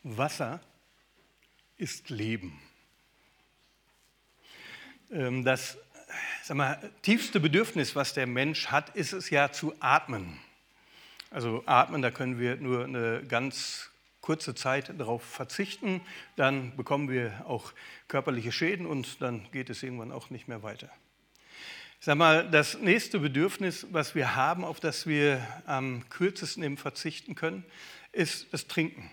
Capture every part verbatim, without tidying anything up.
Wasser ist Leben. Das, sag mal, tiefste Bedürfnis, was der Mensch hat, ist es ja zu atmen. Also atmen, da können wir nur eine ganz kurze Zeit darauf verzichten, dann bekommen wir auch körperliche Schäden und dann geht es irgendwann auch nicht mehr weiter. Ich sag mal, das nächste Bedürfnis, was wir haben, auf das wir am kürzesten eben verzichten können, ist das Trinken.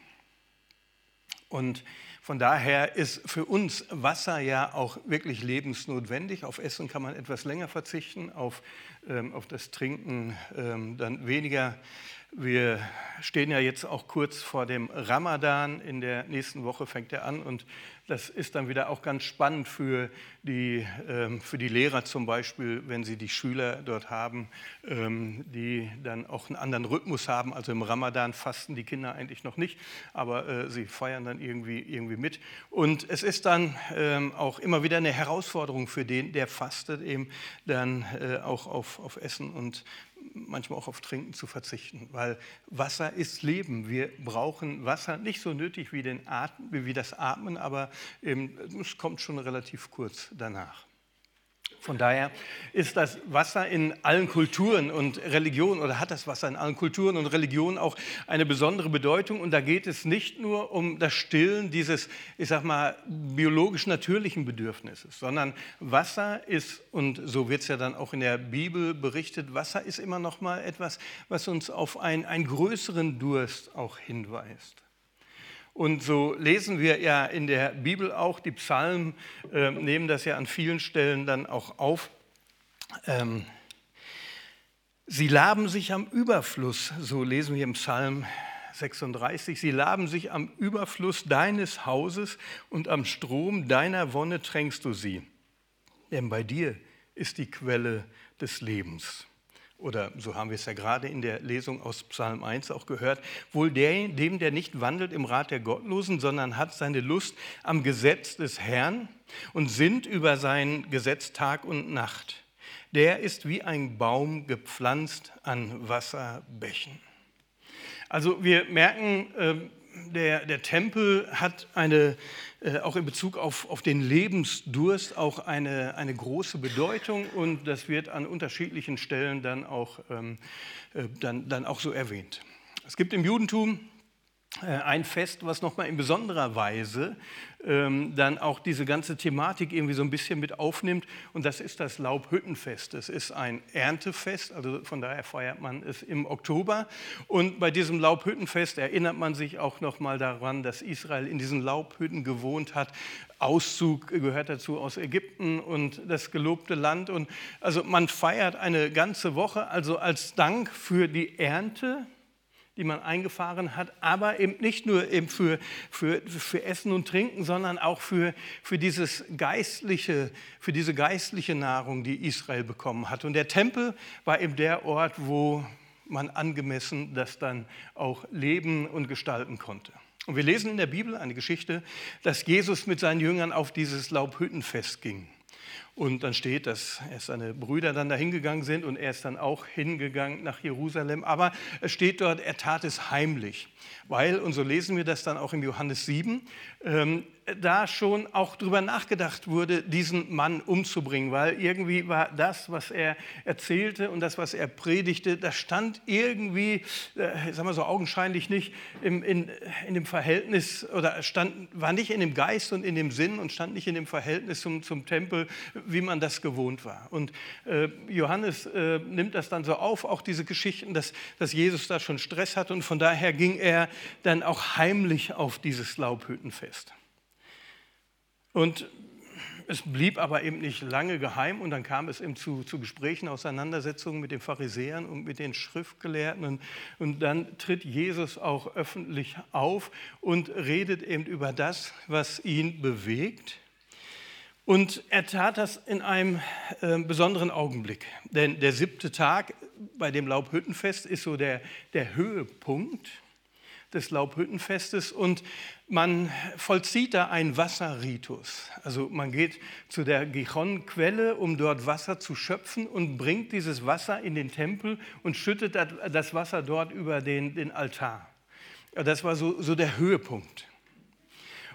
Und von daher ist für uns Wasser ja auch wirklich lebensnotwendig. Auf Essen kann man etwas länger verzichten, auf, ähm, auf das Trinken ähm, dann weniger. Wir stehen ja jetzt auch kurz vor dem Ramadan. In der nächsten Woche fängt er an und das ist dann wieder auch ganz spannend für die, ähm, für die Lehrer zum Beispiel, wenn sie die Schüler dort haben, ähm, die dann auch einen anderen Rhythmus haben. Also im Ramadan fasten die Kinder eigentlich noch nicht, aber äh, sie feiern dann irgendwie, irgendwie mit. Und es ist dann ähm, auch immer wieder eine Herausforderung für den, der fastet, eben dann äh, auch auf, auf Essen und manchmal auch auf Trinken zu verzichten, weil Wasser ist Leben. Wir brauchen Wasser, nicht so nötig wie, den Atmen, wie das Atmen, aber eben, es kommt schon relativ kurz danach. Von daher ist das Wasser in allen Kulturen und Religionen oder hat das Wasser in allen Kulturen und Religionen auch eine besondere Bedeutung. Und da geht es nicht nur um das Stillen dieses, ich sag mal, biologisch natürlichen Bedürfnisses, sondern Wasser ist, und so wird es ja dann auch in der Bibel berichtet, Wasser ist immer noch mal etwas, was uns auf ein, einen größeren Durst auch hinweist. Und so lesen wir ja in der Bibel auch, die Psalmen äh, nehmen das ja an vielen Stellen dann auch auf. Ähm, sie laben sich am Überfluss, so lesen wir im Psalm sechsunddreißig, sie laben sich am Überfluss deines Hauses und am Strom deiner Wonne tränkst du sie. Denn bei dir ist die Quelle des Lebens. Oder so haben wir es ja gerade in der Lesung aus Psalm eins auch gehört, wohl der, dem, der nicht wandelt im Rat der Gottlosen, sondern hat seine Lust am Gesetz des Herrn und sinnt über sein Gesetz Tag und Nacht. Der ist wie ein Baum gepflanzt an Wasserbächen. Also wir merken, der, der Tempel hat eine, auch in Bezug auf, auf den Lebensdurst auch eine, eine große Bedeutung und das wird an unterschiedlichen Stellen dann auch, ähm, dann, dann auch so erwähnt. Es gibt im Judentum ein Fest, was nochmal in besonderer Weise ähm, dann auch diese ganze Thematik irgendwie so ein bisschen mit aufnimmt und das ist das Laubhüttenfest. Es ist ein Erntefest, also von daher feiert man es im Oktober und bei diesem Laubhüttenfest erinnert man sich auch nochmal daran, dass Israel in diesen Laubhütten gewohnt hat. Auszug gehört dazu aus Ägypten und das gelobte Land und also man feiert eine ganze Woche, also als Dank für die Ernte, die man eingefahren hat, aber eben nicht nur eben für, für, für Essen und Trinken, sondern auch für, für, dieses geistliche, für diese geistliche Nahrung, die Israel bekommen hat. Und der Tempel war eben der Ort, wo man angemessen das dann auch leben und gestalten konnte. Und wir lesen in der Bibel eine Geschichte, dass Jesus mit seinen Jüngern auf dieses Laubhüttenfest ging. Und dann steht, dass erst seine Brüder dann dahin gegangen sind und er ist dann auch hingegangen nach Jerusalem. Aber es steht dort, er tat es heimlich, weil, und so lesen wir das dann auch im Johannes sieben, ähm, da schon auch drüber nachgedacht wurde, diesen Mann umzubringen, weil irgendwie war das, was er erzählte und das, was er predigte, das stand irgendwie, äh, sagen wir so augenscheinlich nicht im, in, in dem Verhältnis oder stand, war nicht in dem Geist und in dem Sinn und stand nicht in dem Verhältnis zum, zum Tempel, wie man das gewohnt war. Und äh, Johannes äh, nimmt das dann so auf, auch diese Geschichten, dass, dass Jesus da schon Stress hatte und von daher ging er dann auch heimlich auf dieses Laubhüttenfest. Und es blieb aber eben nicht lange geheim und dann kam es eben zu, zu Gesprächen, Auseinandersetzungen mit den Pharisäern und mit den Schriftgelehrten und, und dann tritt Jesus auch öffentlich auf und redet eben über das, was ihn bewegt. Und er tat das in einem äh, besonderen Augenblick, denn der siebte Tag bei dem Laubhüttenfest ist so der, der Höhepunkt des Laubhüttenfestes und man vollzieht da einen Wasserritus. Also man geht zu der Gichon-Quelle, um dort Wasser zu schöpfen und bringt dieses Wasser in den Tempel und schüttet das Wasser dort über den, den Altar. Das war so, so der Höhepunkt.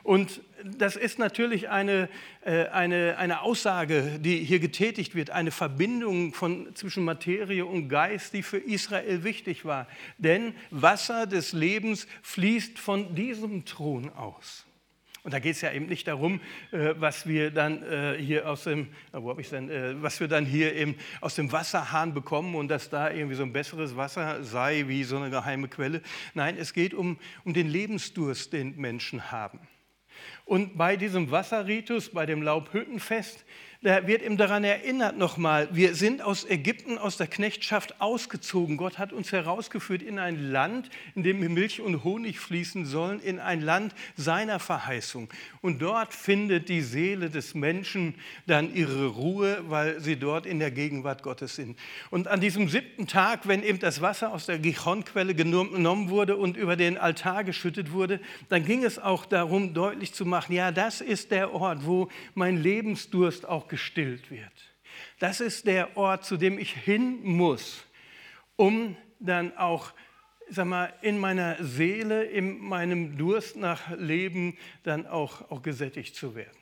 Und das ist natürlich eine, äh, eine, eine Aussage, die hier getätigt wird, eine Verbindung von, zwischen Materie und Geist, die für Israel wichtig war. Denn Wasser des Lebens fließt von diesem Thron aus. Und da geht es ja eben nicht darum, äh, was wir dann äh, hier aus dem, wo habe ich denn, äh, was wir dann hier eben aus dem Wasserhahn bekommen und dass da irgendwie so ein besseres Wasser sei wie so eine geheime Quelle. Nein, es geht um, um den Lebensdurst, den Menschen haben. Und bei diesem Wasserritus, bei dem Laubhüttenfest, da wird ihm daran erinnert nochmal, wir sind aus Ägypten, aus der Knechtschaft ausgezogen. Gott hat uns herausgeführt in ein Land, in dem Milch und Honig fließen sollen, in ein Land seiner Verheißung. Und dort findet die Seele des Menschen dann ihre Ruhe, weil sie dort in der Gegenwart Gottes sind. Und an diesem siebten Tag, wenn eben das Wasser aus der Gichonquelle genommen wurde und über den Altar geschüttet wurde, dann ging es auch darum, deutlich zu machen, ja, das ist der Ort, wo mein Lebensdurst auch gestillt wird. Das ist der Ort, zu dem ich hin muss, um dann auch, sag mal, in meiner Seele, in meinem Durst nach Leben dann auch, auch gesättigt zu werden.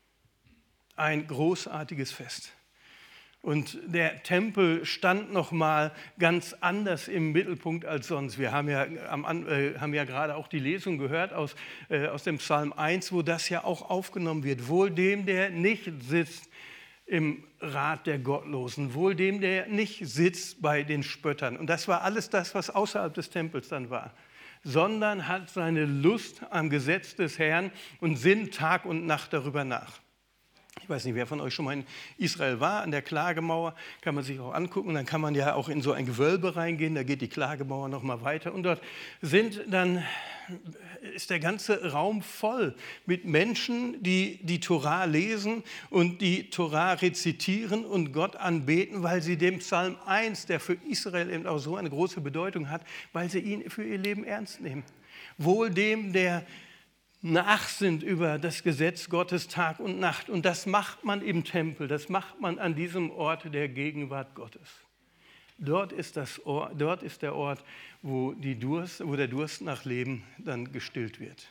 Ein großartiges Fest. Und der Tempel stand noch mal ganz anders im Mittelpunkt als sonst. Wir haben ja, am, äh, haben ja gerade auch die Lesung gehört aus, äh, aus dem Psalm eins, wo das ja auch aufgenommen wird. Wohl dem, der nicht sitzt im Rat der Gottlosen, wohl dem, der nicht sitzt bei den Spöttern. Und das war alles das, was außerhalb des Tempels dann war. Sondern hat seine Lust am Gesetz des Herrn und sinnt Tag und Nacht darüber nach. Ich weiß nicht, wer von euch schon mal in Israel war, an der Klagemauer, kann man sich auch angucken. Dann kann man ja auch in so ein Gewölbe reingehen, da geht die Klagemauer noch mal weiter. Und dort sind dann, ist der ganze Raum voll mit Menschen, die die Tora lesen und die Tora rezitieren und Gott anbeten, weil sie dem Psalm eins, der für Israel eben auch so eine große Bedeutung hat, weil sie ihn für ihr Leben ernst nehmen. Wohl dem, der nachsinnt über das Gesetz Gottes Tag und Nacht. Und das macht man im Tempel, das macht man an diesem Ort der Gegenwart Gottes. Dort ist, das Ort, dort ist der Ort, wo, die Durst, wo der Durst nach Leben dann gestillt wird.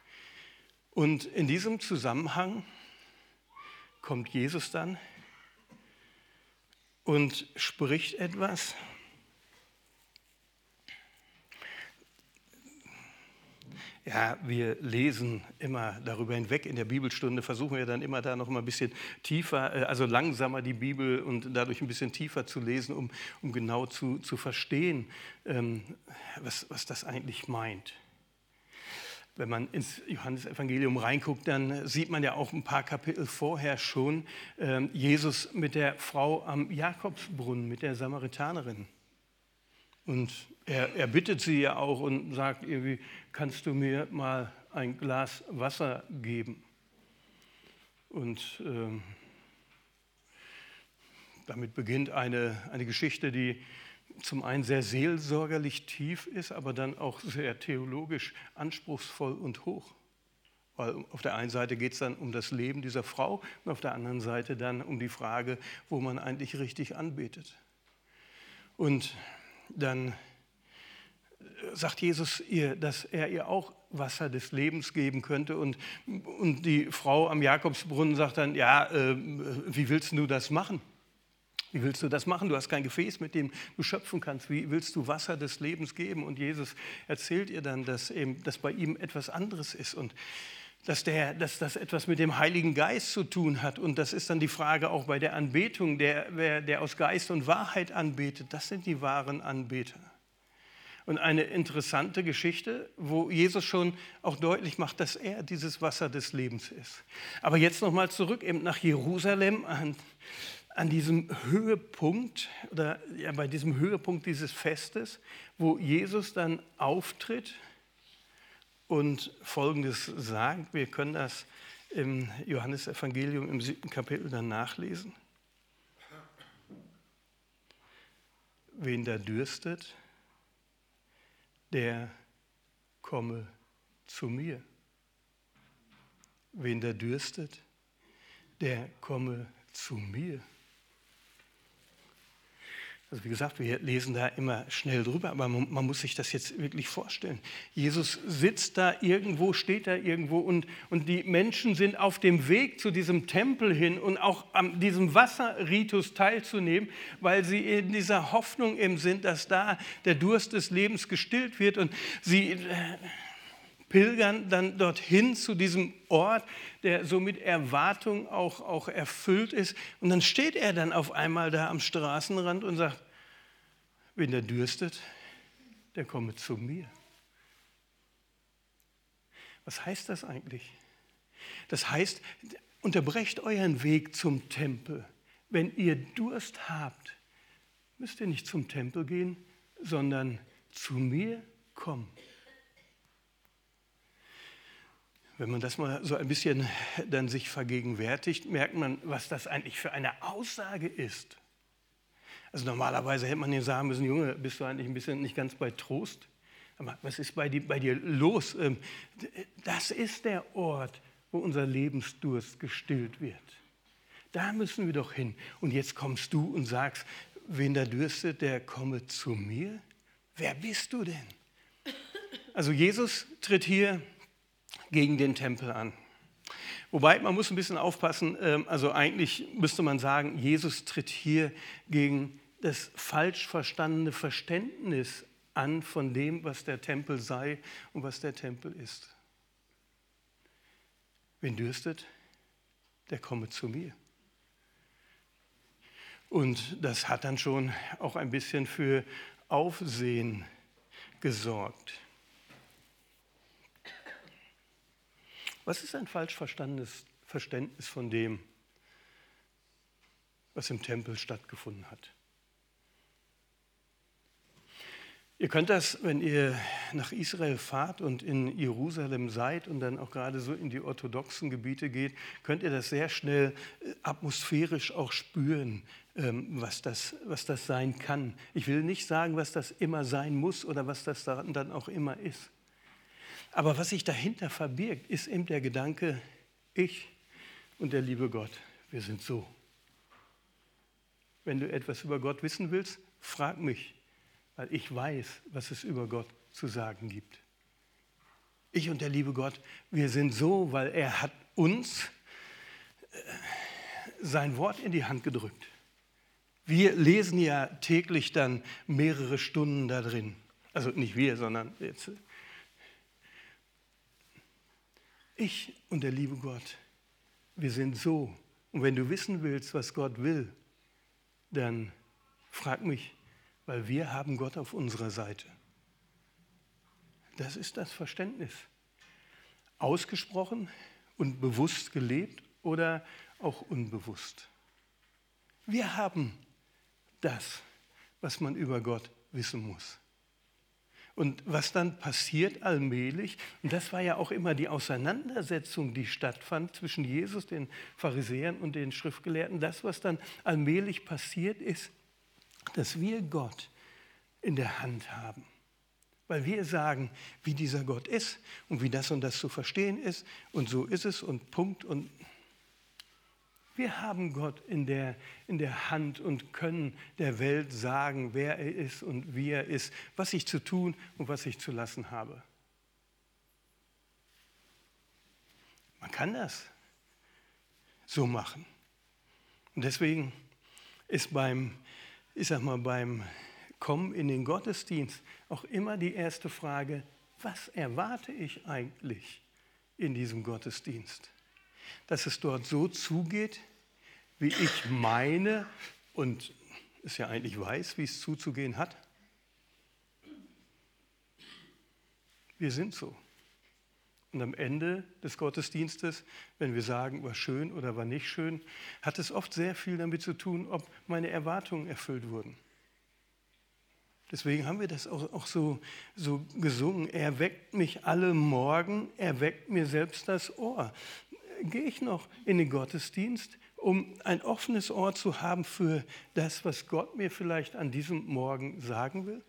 Und in diesem Zusammenhang kommt Jesus dann und spricht etwas. Ja, wir lesen immer darüber hinweg. In der Bibelstunde versuchen wir dann immer da noch mal ein bisschen tiefer, also langsamer die Bibel und dadurch ein bisschen tiefer zu lesen, um, um genau zu, zu verstehen, ähm, was, was das eigentlich meint. Wenn man ins Johannesevangelium reinguckt, dann sieht man ja auch ein paar Kapitel vorher schon ähm, Jesus mit der Frau am Jakobsbrunnen, mit der Samaritanerin. Und er, er bittet sie ja auch und sagt irgendwie, kannst du mir mal ein Glas Wasser geben? Und ähm, damit beginnt eine, eine Geschichte, die zum einen sehr seelsorgerlich tief ist, aber dann auch sehr theologisch anspruchsvoll und hoch. Weil auf der einen Seite geht es dann um das Leben dieser Frau und auf der anderen Seite dann um die Frage, wo man eigentlich richtig anbetet. Und dann sagt Jesus ihr, dass er ihr auch Wasser des Lebens geben könnte. Und, und die Frau am Jakobsbrunnen sagt dann, ja, äh, wie willst du das machen? Wie willst du das machen? Du hast kein Gefäß, mit dem du schöpfen kannst. Wie willst du Wasser des Lebens geben? Und Jesus erzählt ihr dann, dass, eben, dass bei ihm etwas anderes ist und dass, der, dass das etwas mit dem Heiligen Geist zu tun hat. Und das ist dann die Frage auch bei der Anbetung, der, wer, der aus Geist und Wahrheit anbetet, das sind die wahren Anbeter. Und eine interessante Geschichte, wo Jesus schon auch deutlich macht, dass er dieses Wasser des Lebens ist. Aber jetzt nochmal zurück eben nach Jerusalem, an, an diesem Höhepunkt, oder ja, bei diesem Höhepunkt dieses Festes, wo Jesus dann auftritt und Folgendes sagt. Wir können das im Johannesevangelium im siebten Kapitel dann nachlesen. Wen da dürstet, der komme zu mir. Wen der dürstet, der komme zu mir. Also wie gesagt, wir lesen da immer schnell drüber, aber man, man muss sich das jetzt wirklich vorstellen. Jesus sitzt da irgendwo, steht da irgendwo und, und die Menschen sind auf dem Weg zu diesem Tempel hin und auch an diesem Wasserritus teilzunehmen, weil sie in dieser Hoffnung eben sind, dass da der Durst des Lebens gestillt wird und sie äh, pilgern dann dorthin zu diesem Ort, der so mit Erwartung auch, auch erfüllt ist. Und dann steht er dann auf einmal da am Straßenrand und sagt, wenn der dürstet, der komme zu mir. Was heißt das eigentlich? Das heißt, unterbrecht euren Weg zum Tempel. Wenn ihr Durst habt, müsst ihr nicht zum Tempel gehen, sondern zu mir kommen. Wenn man das mal so ein bisschen dann sich vergegenwärtigt, merkt man, was das eigentlich für eine Aussage ist. Also normalerweise hätte man ihm sagen müssen, Junge, bist du eigentlich ein bisschen nicht ganz bei Trost? Aber was ist bei dir, bei dir los? Das ist der Ort, wo unser Lebensdurst gestillt wird. Da müssen wir doch hin. Und jetzt kommst du und sagst, wen da dürstet, der komme zu mir? Wer bist du denn? Also Jesus tritt hier gegen den Tempel an. Wobei, man muss ein bisschen aufpassen, also eigentlich müsste man sagen, Jesus tritt hier gegen das falsch verstandene Verständnis an von dem, was der Tempel sei und was der Tempel ist. Wen dürstet, der komme zu mir. Und das hat dann schon auch ein bisschen für Aufsehen gesorgt. Was ist ein falsch verstandenes Verständnis von dem, was im Tempel stattgefunden hat? Ihr könnt das, wenn ihr nach Israel fahrt und in Jerusalem seid und dann auch gerade so in die orthodoxen Gebiete geht, könnt ihr das sehr schnell atmosphärisch auch spüren, was das, was das sein kann. Ich will nicht sagen, was das immer sein muss oder was das dann auch immer ist. Aber was sich dahinter verbirgt, ist eben der Gedanke, ich und der liebe Gott, wir sind so. Wenn du etwas über Gott wissen willst, frag mich, weil ich weiß, was es über Gott zu sagen gibt. Ich und der liebe Gott, wir sind so, weil er hat uns sein Wort in die Hand gedrückt. Wir lesen ja täglich dann mehrere Stunden da drin. Also nicht wir, sondern jetzt. Ich und der liebe Gott, wir sind so. Und wenn du wissen willst, was Gott will, dann frag mich, weil wir haben Gott auf unserer Seite. Das ist das Verständnis. Ausgesprochen und bewusst gelebt oder auch unbewusst. Wir haben das, was man über Gott wissen muss. Und was dann passiert allmählich, und das war ja auch immer die Auseinandersetzung, die stattfand zwischen Jesus, den Pharisäern und den Schriftgelehrten, das, was dann allmählich passiert ist, dass wir Gott in der Hand haben. Weil wir sagen, wie dieser Gott ist und wie das und das zu verstehen ist und so ist es und Punkt und wir haben Gott in der, in der Hand und können der Welt sagen, wer er ist und wie er ist, was ich zu tun und was ich zu lassen habe. Man kann das so machen. Und deswegen ist beim, ich sag mal, beim Kommen in den Gottesdienst auch immer die erste Frage, was erwarte ich eigentlich in diesem Gottesdienst? Dass es dort so zugeht, wie ich meine und es ja eigentlich weiß, wie es zuzugehen hat. Wir sind so. Und am Ende des Gottesdienstes, wenn wir sagen, war schön oder war nicht schön, hat es oft sehr viel damit zu tun, ob meine Erwartungen erfüllt wurden. Deswegen haben wir das auch, auch so, so gesungen. Er weckt mich alle Morgen, er weckt mir selbst das Ohr. Gehe ich noch in den Gottesdienst, um ein offenes Ohr zu haben für das, was Gott mir vielleicht an diesem Morgen sagen will?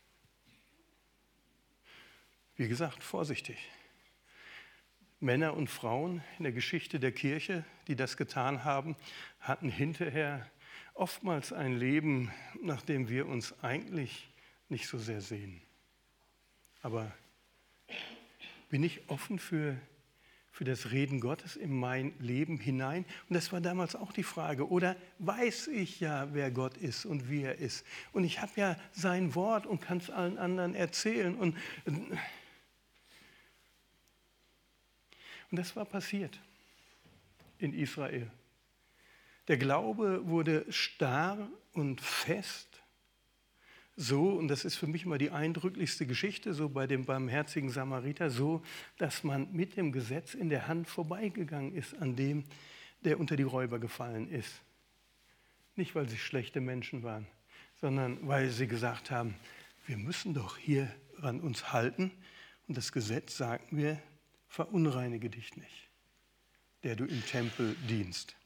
Wie gesagt, vorsichtig. Männer und Frauen in der Geschichte der Kirche, die das getan haben, hatten hinterher oftmals ein Leben, nach dem wir uns eigentlich nicht so sehr sehen. Aber bin ich offen für, für das Reden Gottes in mein Leben hinein? Und das war damals auch die Frage. Oder weiß ich ja, wer Gott ist und wie er ist? Und ich habe ja sein Wort und kann es allen anderen erzählen. Und, und das war passiert in Israel. Der Glaube wurde starr und fest. So, und das ist für mich immer die eindrücklichste Geschichte, so bei dem barmherzigen Samariter, so, dass man mit dem Gesetz in der Hand vorbeigegangen ist an dem, der unter die Räuber gefallen ist. Nicht, weil sie schlechte Menschen waren, sondern weil sie gesagt haben, wir müssen doch hier an uns halten. Und das Gesetz sagt mir, verunreinige dich nicht, der du im Tempel dienst.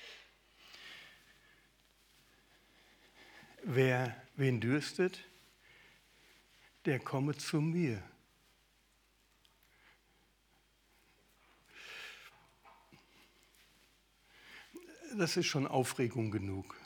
Wer wen dürstet, der komme zu mir. Das ist schon Aufregung genug,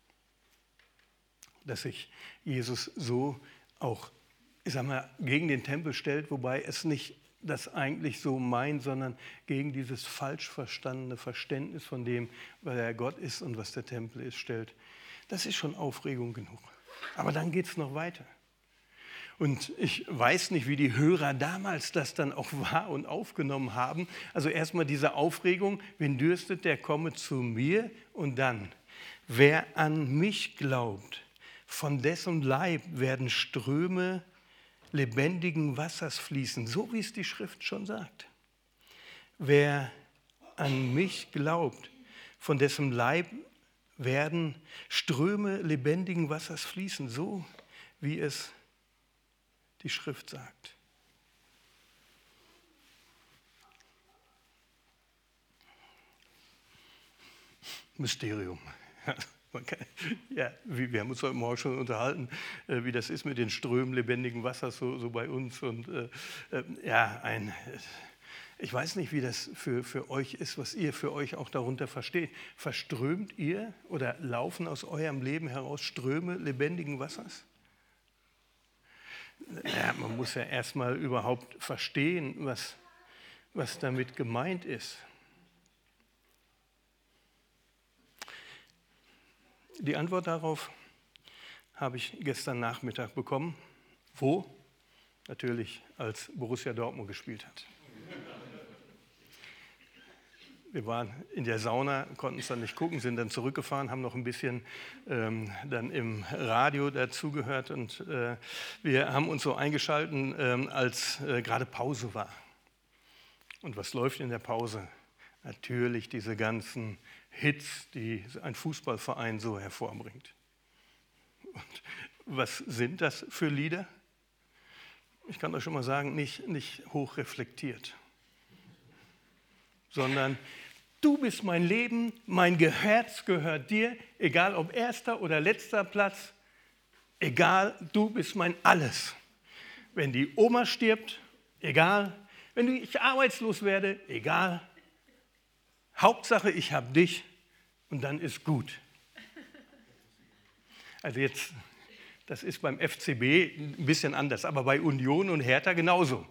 dass sich Jesus so auch, ich sag mal, gegen den Tempel stellt, wobei es nicht das eigentlich so meint, sondern gegen dieses falsch verstandene Verständnis von dem, was der Gott ist und was der Tempel ist, stellt. Das ist schon Aufregung genug. Aber dann geht es noch weiter. Und ich weiß nicht, wie die Hörer damals das dann auch wahr und aufgenommen haben. Also erstmal diese Aufregung, wen dürstet, der komme zu mir. Und dann, wer an mich glaubt, von dessen Leib werden Ströme lebendigen Wassers fließen, so wie es die Schrift schon sagt. Wer an mich glaubt, von dessen Leib werden Ströme lebendigen Wassers fließen, so wie es die Schrift sagt. Mysterium. Man kann, ja, wir haben uns heute Morgen schon unterhalten, wie das ist mit den Strömen lebendigen Wassers so, so bei uns. Und äh, ja, ein... Ich weiß nicht, wie das für, für euch ist, was ihr für euch auch darunter versteht. Verströmt ihr oder laufen aus eurem Leben heraus Ströme lebendigen Wassers? Ja, man muss ja erstmal überhaupt verstehen, was, was damit gemeint ist. Die Antwort darauf habe ich gestern Nachmittag bekommen. Wo? Natürlich, als Borussia Dortmund gespielt hat. Wir waren in der Sauna, konnten es dann nicht gucken, sind dann zurückgefahren, haben noch ein bisschen ähm, dann im Radio dazugehört und äh, wir haben uns so eingeschaltet, ähm, als äh, gerade Pause war. Und was läuft in der Pause? Natürlich diese ganzen Hits, die ein Fußballverein so hervorbringt. Und was sind das für Lieder? Ich kann euch schon mal sagen, nicht, nicht hoch reflektiert, sondern du bist mein Leben, mein Herz gehört dir, egal ob erster oder letzter Platz, egal, du bist mein Alles. Wenn die Oma stirbt, egal. Wenn ich arbeitslos werde, egal. Hauptsache, ich habe dich und dann ist gut. Also jetzt, das ist beim F C B ein bisschen anders, aber bei Union und Hertha genauso.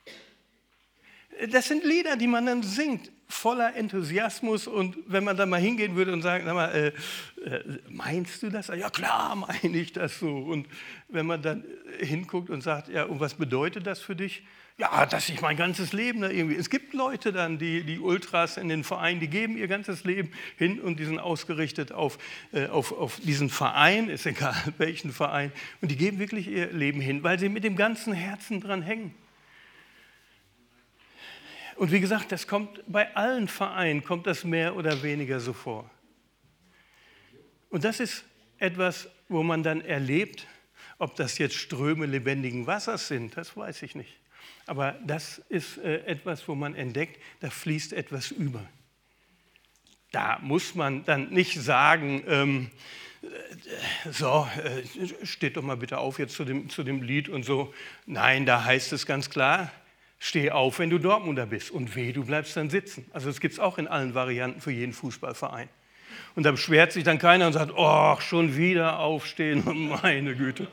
Das sind Lieder, die man dann singt, voller Enthusiasmus. Und wenn man dann mal hingehen würde und sagen, sag mal, äh, äh, meinst du das? Ja klar, meine ich das so. Und wenn man dann hinguckt und sagt, ja, und was bedeutet das für dich? Ja, dass ich mein ganzes Leben da irgendwie... Es gibt Leute dann, die, die Ultras in den Vereinen, die geben ihr ganzes Leben hin und die sind ausgerichtet auf, äh, auf, auf diesen Verein, ist egal welchen Verein. Und die geben wirklich ihr Leben hin, weil sie mit dem ganzen Herzen dran hängen. Und wie gesagt, das kommt bei allen Vereinen, kommt das mehr oder weniger so vor. Und das ist etwas, wo man dann erlebt, ob das jetzt Ströme lebendigen Wassers sind, das weiß ich nicht. Aber das ist äh, etwas, wo man entdeckt, da fließt etwas über. Da muss man dann nicht sagen, ähm, so, äh, steht doch mal bitte auf jetzt zu dem, zu dem Lied und so. Nein, da heißt es ganz klar, steh auf, wenn du Dortmunder bist und weh, du bleibst dann sitzen. Also das gibt es auch in allen Varianten für jeden Fußballverein. Und da beschwert sich dann keiner und sagt, oh, schon wieder aufstehen, meine Güte.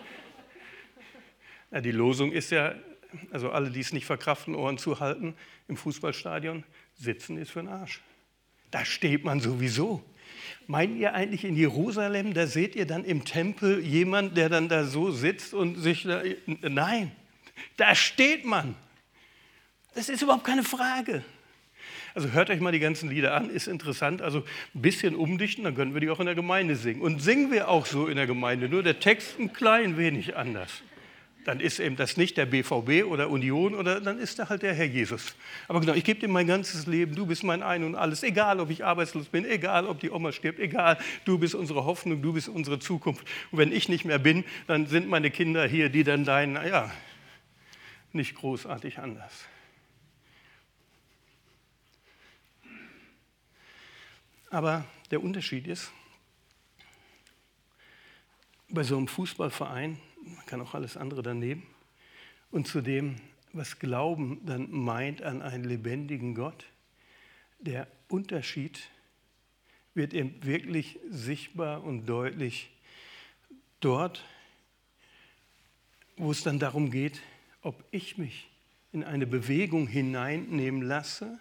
Ja, die Losung ist ja, also alle, die es nicht verkraften, Ohren zuhalten, im Fußballstadion, sitzen ist für den Arsch. Da steht man sowieso. Meint ihr eigentlich in Jerusalem, da seht ihr dann im Tempel jemand, der dann da so sitzt und sich da, nein, da steht man. Das ist überhaupt keine Frage. Also hört euch mal die ganzen Lieder an, ist interessant. Also ein bisschen umdichten, dann können wir die auch in der Gemeinde singen. Und singen wir auch so in der Gemeinde, nur der Text ein klein wenig anders. Dann ist eben das nicht der B V B oder Union, oder dann ist da halt der Herr Jesus. Aber genau, ich gebe dir mein ganzes Leben, du bist mein Ein und Alles, egal ob ich arbeitslos bin, egal ob die Oma stirbt, egal, du bist unsere Hoffnung, du bist unsere Zukunft. Und wenn ich nicht mehr bin, dann sind meine Kinder hier, die dann deinen, ja, nicht großartig anders. Aber der Unterschied ist, bei so einem Fußballverein, man kann auch alles andere daneben, und zu dem, was Glauben dann meint an einen lebendigen Gott, der Unterschied wird eben wirklich sichtbar und deutlich dort, wo es dann darum geht, ob ich mich in eine Bewegung hineinnehmen lasse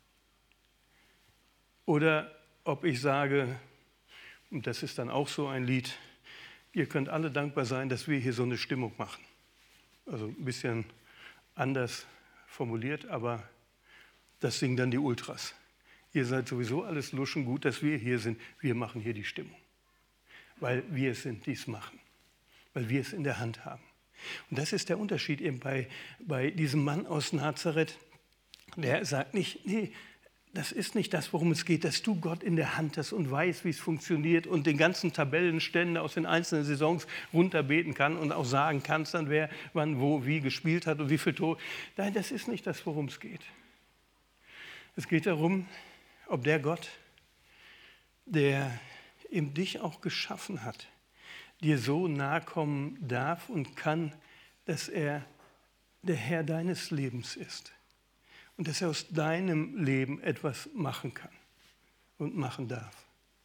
oder ob ich sage, und das ist dann auch so ein Lied, ihr könnt alle dankbar sein, dass wir hier so eine Stimmung machen. Also ein bisschen anders formuliert, aber das singen dann die Ultras. Ihr seid sowieso alles Luschen, gut, dass wir hier sind. Wir machen hier die Stimmung, weil wir es sind, die es machen, weil wir es in der Hand haben. Und das ist der Unterschied eben bei, bei diesem Mann aus Nazareth, der sagt nicht, nee, das ist nicht das, worum es geht, dass du Gott in der Hand hast und weißt, wie es funktioniert und den ganzen Tabellenstände aus den einzelnen Saisons runterbeten kann und auch sagen kannst, dann wer, wann, wo, wie gespielt hat und wie viel Tor. Nein, das ist nicht das, worum es geht. Es geht darum, ob der Gott, der eben dich auch geschaffen hat, dir so nahe kommen darf und kann, dass er der Herr deines Lebens ist. Und dass er aus deinem Leben etwas machen kann und machen darf.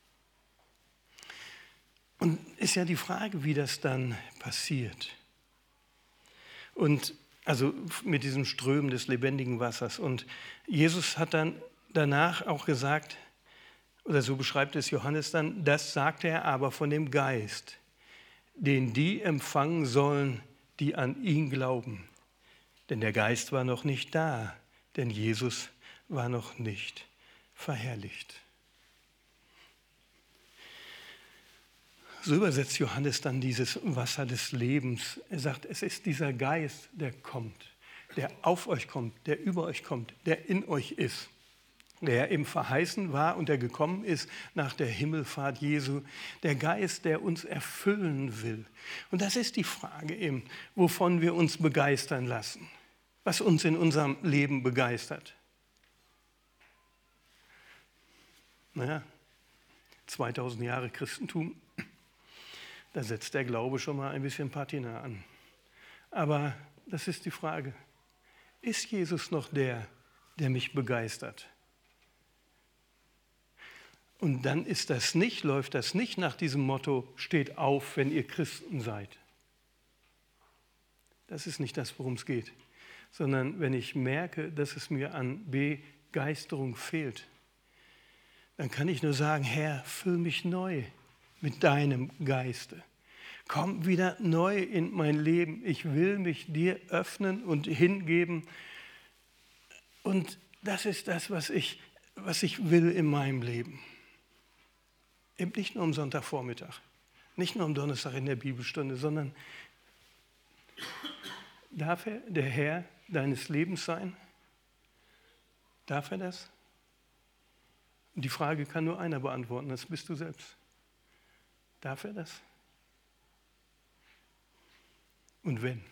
Und ist ja die Frage, wie das dann passiert. Und also mit diesem Strömen des lebendigen Wassers. Und Jesus hat dann danach auch gesagt, oder so beschreibt es Johannes dann, das sagte er aber von dem Geist, den die empfangen sollen, die an ihn glauben. Denn der Geist war noch nicht da. Denn Jesus war noch nicht verherrlicht. So übersetzt Johannes dann dieses Wasser des Lebens. Er sagt, es ist dieser Geist, der kommt, der auf euch kommt, der über euch kommt, der in euch ist, der eben verheißen war und der gekommen ist nach der Himmelfahrt Jesu. Der Geist, der uns erfüllen will. Und das ist die Frage eben, wovon wir uns begeistern lassen. Was uns in unserem Leben begeistert. Naja, zweitausend Jahre Christentum, da setzt der Glaube schon mal ein bisschen Patina an. Aber das ist die Frage, ist Jesus noch der, der mich begeistert? Und dann ist das nicht, läuft das nicht nach diesem Motto, steht auf, wenn ihr Christen seid. Das ist nicht das, worum es geht. Sondern wenn ich merke, dass es mir an Begeisterung fehlt, dann kann ich nur sagen, Herr, füll mich neu mit deinem Geiste. Komm wieder neu in mein Leben. Ich will mich dir öffnen und hingeben. Und das ist das, was ich, was ich will in meinem Leben. Eben nicht nur am Sonntagvormittag, nicht nur am Donnerstag in der Bibelstunde, sondern darf er der Herr deines Lebens sein? Darf er das? Und die Frage kann nur einer beantworten, das bist du selbst. Darf er das? Und wenn?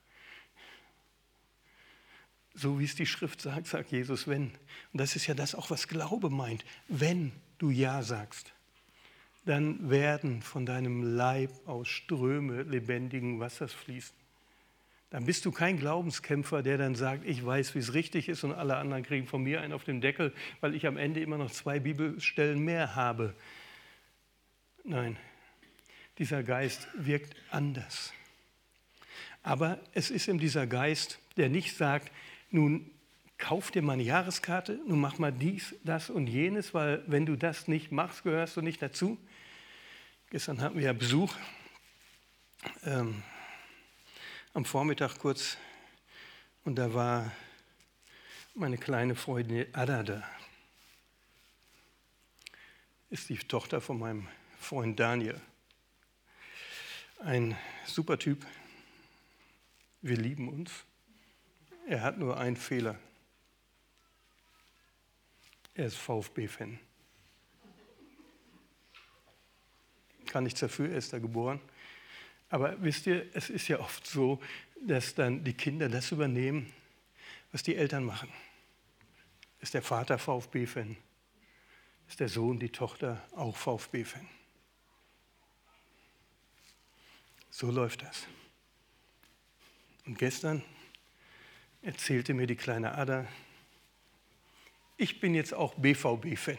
So wie es die Schrift sagt, sagt Jesus, wenn. Und das ist ja das auch, was Glaube meint. Wenn du Ja sagst, dann werden von deinem Leib aus Ströme lebendigen Wassers fließen. Dann bist du kein Glaubenskämpfer, der dann sagt, ich weiß, wie es richtig ist und alle anderen kriegen von mir einen auf den Deckel, weil ich am Ende immer noch zwei Bibelstellen mehr habe. Nein, dieser Geist wirkt anders. Aber es ist eben dieser Geist, der nicht sagt, nun kauf dir mal eine Jahreskarte, nun mach mal dies, das und jenes, weil wenn du das nicht machst, gehörst du nicht dazu. Gestern hatten wir ja Besuch, ähm, am Vormittag kurz, und da war meine kleine Freundin Ada da. Ist die Tochter von meinem Freund Daniel. Ein super Typ. Wir lieben uns. Er hat nur einen Fehler. Er ist VfB-Fan. Kann nichts dafür, er ist da geboren. Aber wisst ihr, es ist ja oft so, dass dann die Kinder das übernehmen, was die Eltern machen. Ist der Vater VfB-Fan? Ist der Sohn, die Tochter auch VfB-Fan? So läuft das. Und gestern erzählte mir die kleine Ada, ich bin jetzt auch B V B-Fan.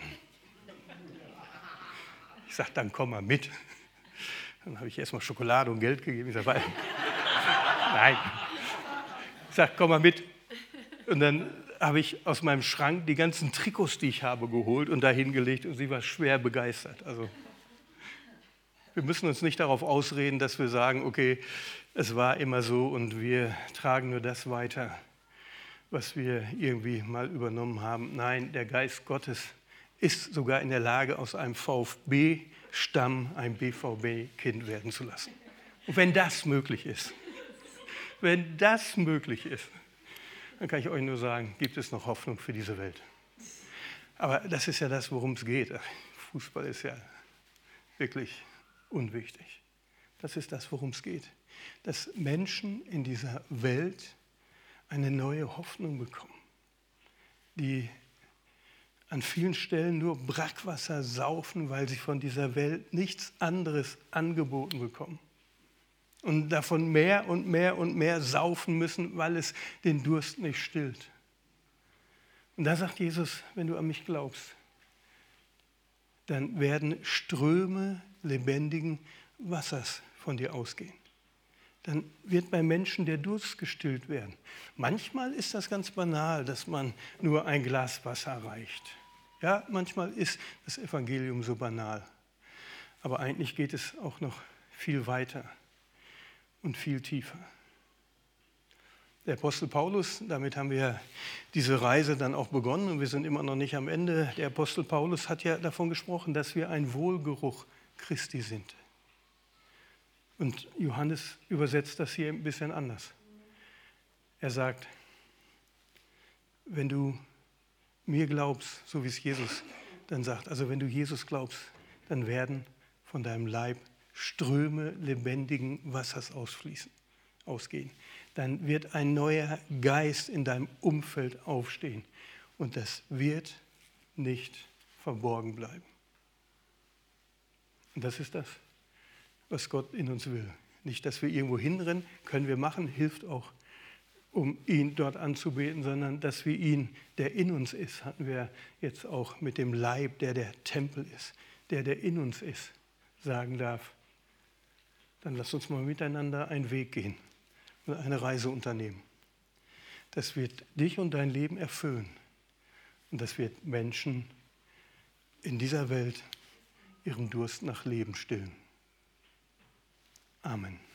Ich sage, dann komm mal mit. Dann habe ich erstmal Schokolade und Geld gegeben. Ich sage, nein. Ich sage, komm mal mit. Und dann habe ich aus meinem Schrank die ganzen Trikots, die ich habe, geholt und da hingelegt. Und sie war schwer begeistert. Also wir müssen uns nicht darauf ausreden, dass wir sagen, okay, es war immer so und wir tragen nur das weiter, was wir irgendwie mal übernommen haben. Nein, der Geist Gottes ist sogar in der Lage, aus einem VfB-Stamm ein B V B-Kind werden zu lassen. Und wenn das möglich ist, wenn das möglich ist, dann kann ich euch nur sagen, gibt es noch Hoffnung für diese Welt. Aber das ist ja das, worum es geht. Fußball ist ja wirklich unwichtig. Das ist das, worum es geht. Dass Menschen in dieser Welt eine neue Hoffnung bekommen, die an vielen Stellen nur Brackwasser saufen, weil sie von dieser Welt nichts anderes angeboten bekommen. Und davon mehr und mehr und mehr saufen müssen, weil es den Durst nicht stillt. Und da sagt Jesus, wenn du an mich glaubst, dann werden Ströme lebendigen Wassers von dir ausgehen. Dann wird bei Menschen der Durst gestillt werden. Manchmal ist das ganz banal, dass man nur ein Glas Wasser reicht. Ja, manchmal ist das Evangelium so banal. Aber eigentlich geht es auch noch viel weiter und viel tiefer. Der Apostel Paulus, damit haben wir diese Reise dann auch begonnen und wir sind immer noch nicht am Ende. Der Apostel Paulus hat ja davon gesprochen, dass wir ein Wohlgeruch Christi sind. Und Johannes übersetzt das hier ein bisschen anders. Er sagt, wenn du mir glaubst, so wie es Jesus dann sagt, also wenn du Jesus glaubst, dann werden von deinem Leib Ströme lebendigen Wassers ausfließen, ausgehen. Dann wird ein neuer Geist in deinem Umfeld aufstehen und das wird nicht verborgen bleiben. Und das ist das, was Gott in uns will. Nicht, dass wir irgendwo hinrennen, können wir machen, hilft auch, um ihn dort anzubeten, sondern dass wir ihn, der in uns ist, hatten wir jetzt auch mit dem Leib, der der Tempel ist, der, der in uns ist, sagen darf, dann lass uns mal miteinander einen Weg gehen und eine Reise unternehmen. Das wird dich und dein Leben erfüllen und das wird Menschen in dieser Welt ihren Durst nach Leben stillen. Amen.